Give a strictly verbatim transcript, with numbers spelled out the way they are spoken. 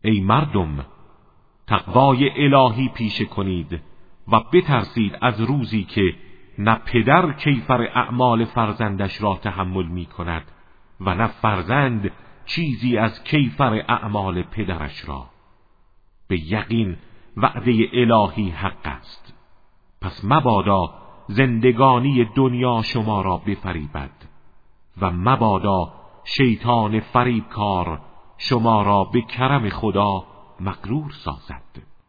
ای مردم، تقوای الهی پیشه کنید و بترسید از روزی که نه پدر کیفر اعمال فرزندش را تحمل می کند و نه فرزند چیزی از کیفر اعمال پدرش را. به یقین وعده الهی حق است، پس مبادا زندگانی دنیا شما را بفریبد و مبادا شیطان فریبکار شما را به کرم خدا مغرور سازد.